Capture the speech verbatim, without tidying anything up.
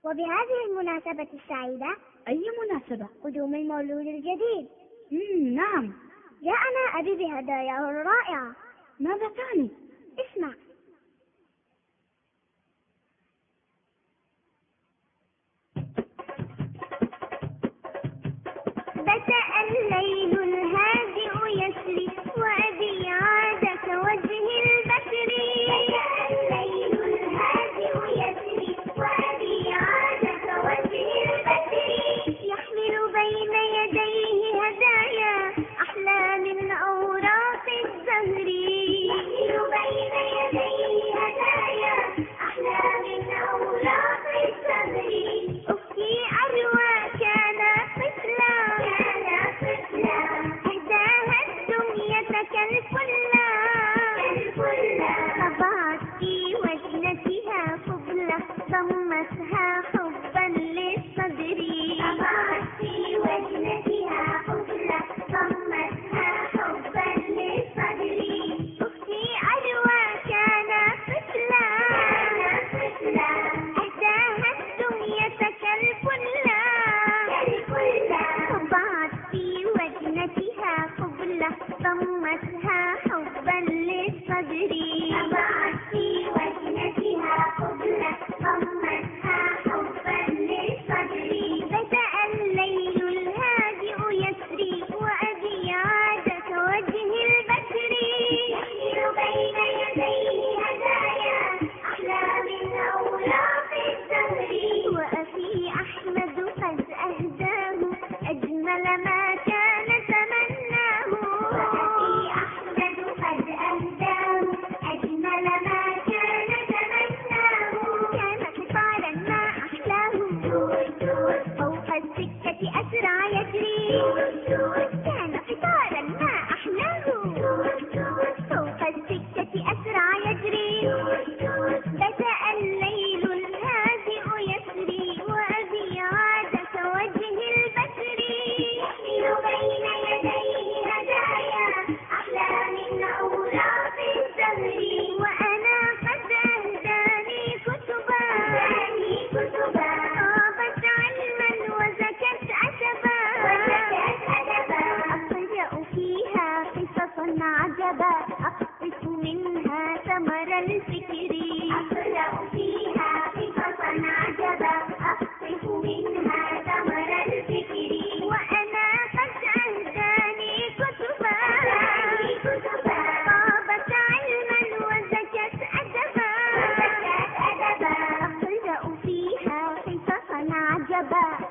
وبهذه المناسبة السعيدة. أي مناسبة؟ قدوم المولود الجديد. مم نعم. جاءنا أبي بهداياه الرائعة. ماذا تعني؟ اسمع. بدأ الليل الهادئ يسري وأبي عاد كوجه البشر. بدأ الليل الهادئ يسري وأبي عاد كوجه البشر. يحمل بين يديه هدايا أحلى من أوراق الزهر. يحمل بين يديه هدايا أحلى من أوراق الزهر. أختي أروى كان طفلا أهداها الدنيا كالفلا. طبعت في وجنتها فضلة ضمتها حبا للصدر. طبعت في وجنتها فضلة ضمتها حبا للصدر. أختي أروى كان طفلا أهداها الدنيا كالفلا. طبعت في وجنتها فضلة ضمتها حبا للصدر. طبعت في وجنتها فضلة ضمتها حبا للصدر. بدأ الليل الهادئ يسري وأبي عاد كوجه البشر. يحمل بين يديه هدايا أحلى من أوراق الزهر. وأخي أحمد قد أهداه أجمل ما كان تمناه. وأخي أحمد قد أهداه أجمل ما كان تمناه. كان قطارا ما أحلاه فوق السكة أسرع يجري. كان قطارا ما أحلاه فوق السكة أسرع يجري. بدأ الليل الهادئ يسري وأبي عاد كوجه البشر. يحمل بين يديه هدايا أحلى من أوراق الزهر. وأنا قد أهداني كتبا طابت علما وزكت أدبا. أقرأ فيها قصصا عجبا أقطف منها ثمر الفكر. أقرأ فيها قصصا عجبا أقطف منها ثمر الفكر. وأنا قد أهداني كتبا طابت علما وزكت أدبا. أقرأ فيها قصصا عجبا